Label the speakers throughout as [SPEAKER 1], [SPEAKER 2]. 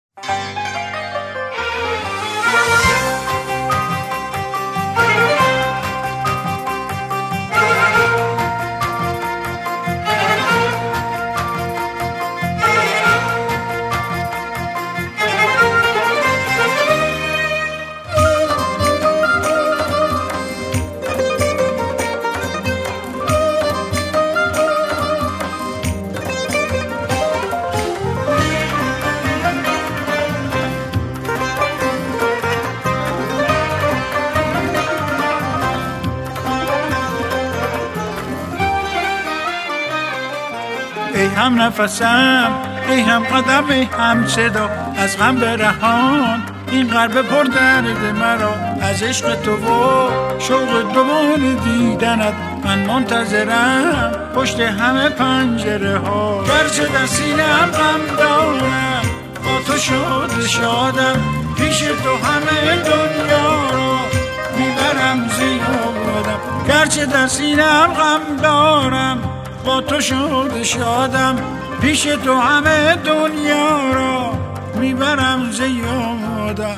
[SPEAKER 1] ای هم نفسم، ای هم قدم، ای هم صدا، از غم برهان این قلب پر درد مرا. از عشق تو و شوق دوباره دیدنت من منتظرم پشت همه پنجره ها. گرچه در سینه‌ام غم دارم، با تو شادم، پیش تو همه دنیا را میبرم زیادم. گرچه در سینه‌ام غم دارم، با تو شادم، پیش تو همه دنیا را میبرم زیادم.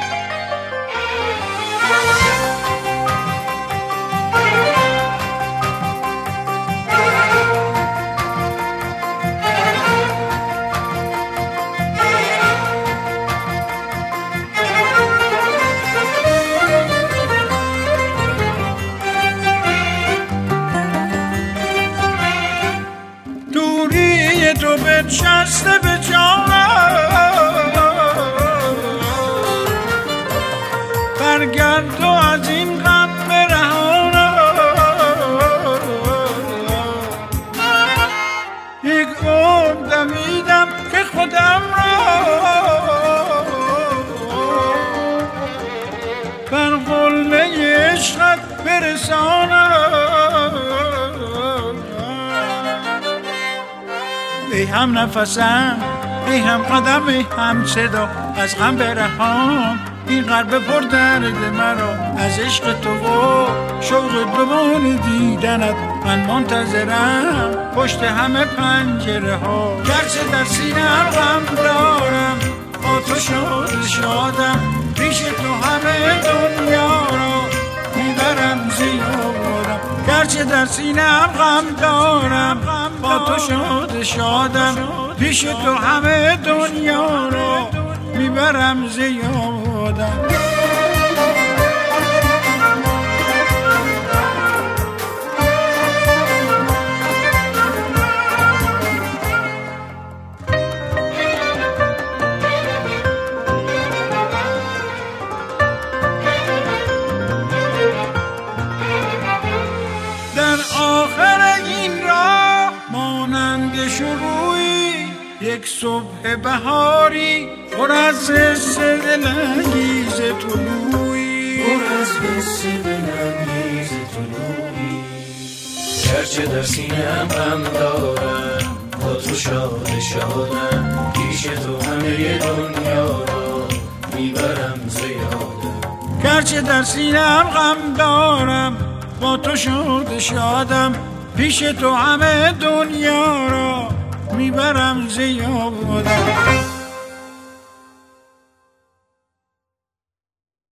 [SPEAKER 1] دوری تو بنشسته به جانم، برگرد و از این غم برهانم. یک عمر دویدم که خودم را بر قله عشقت برسانم. ای هم نفسم، ای هم قدم، ای هم صدا، از غم برهان این قلب پر درد مرا. از عشق تو و شوق دوباره دیدنت من منتظرم پشت همه پنجره ها. گرچه در سینه‌ام غم دارم، با تو شادم، پیش تو همه دنیا را میبرم زیادم. گرچه در سینه‌ام غم دارم، با تو شادم، پیش تو همه دنیا را میبرم زیادم. در آخر این راه مانند شروعی یک صبح بهاری پر از حس دلانگیز طلوعی،
[SPEAKER 2] پر از حس دلانگیز طلوعی. گرچه در سینه‌ام غم دارم، با تو شادم، پیش تو همه دنیا را میبرم زیادم.
[SPEAKER 1] گرچه در سینه‌ام غم دارم، با تو شادم، پیش تو همه دنیا را میبرم زیادم.